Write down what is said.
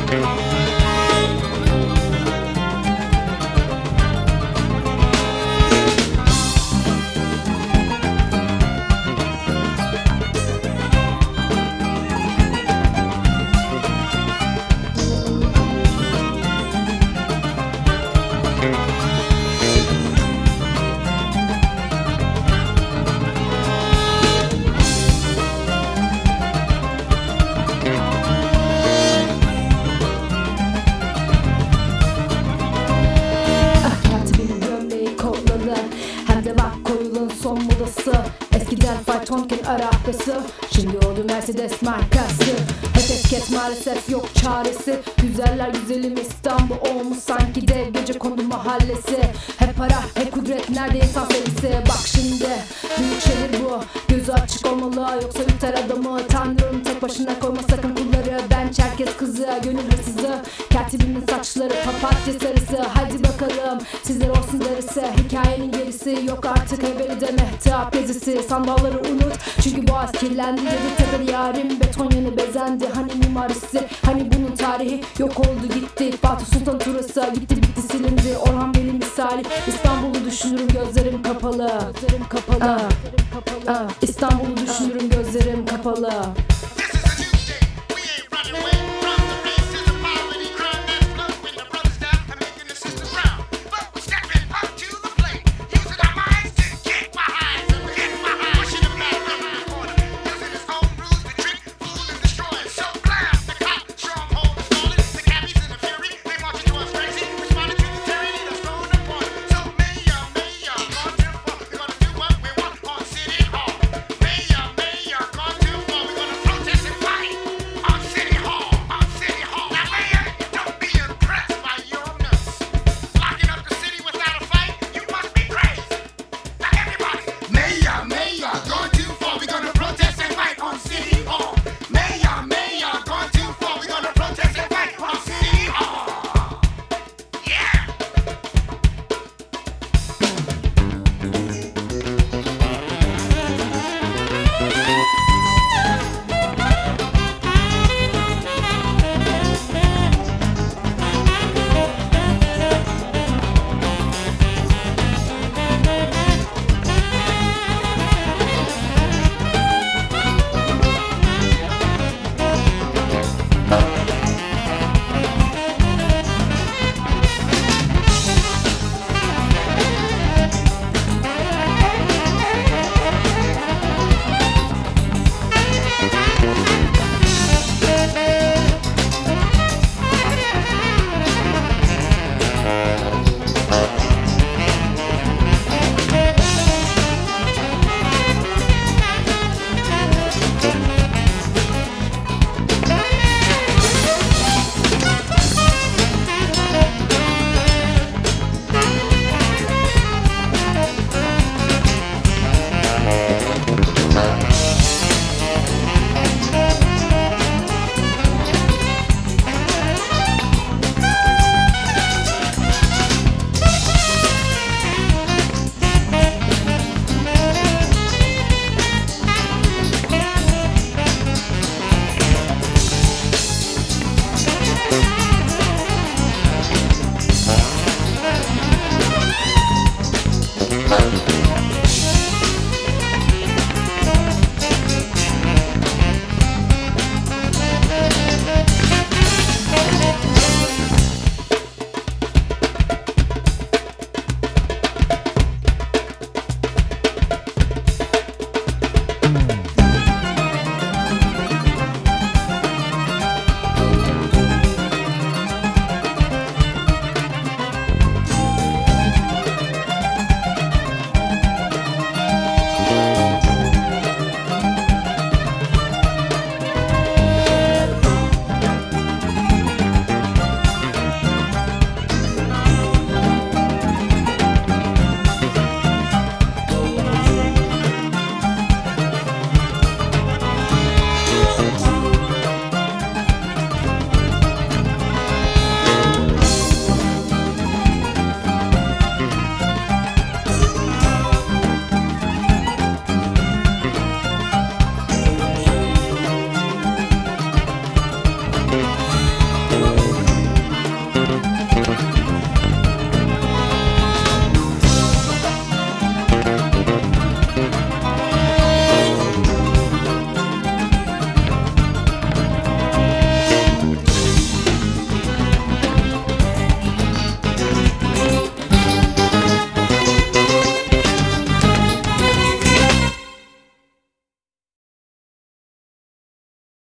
Hem de bak koyulun son modası. Eskiden faytonken arabası, şimdi oldu Mercedes markası. Hep etiket maalesef yok çaresi. Güzeller güzelim İstanbul olmuş sanki dev gece kondu mahallesi. Hep para hep kudret nerede insan sevgisi. Bak şimdi büyük şehir bu, gözü açık olmalı yoksa yutar adamı. Tanrım tek başına koyma sakın kulları. Ben Çerkez kızı gönül hırsızı, katibimin saçları papatya sarısı. Hadi bakalım sizler olsun darısı, hikayenin gerisi yok artık evveli de mehtap gezisi. Sandalları unut çünkü boğaz kirlendi. Yedi tepeli yarim beton yanı bezendi. Hani mimarisi hani bunun tarihi yok oldu gitti. Fatih Sultan turası gitti bitti silindi. Orhan Veli misali İstanbul'u düşünürüm gözlerim kapalı. İstanbul'u düşünürüm gözlerim kapalı.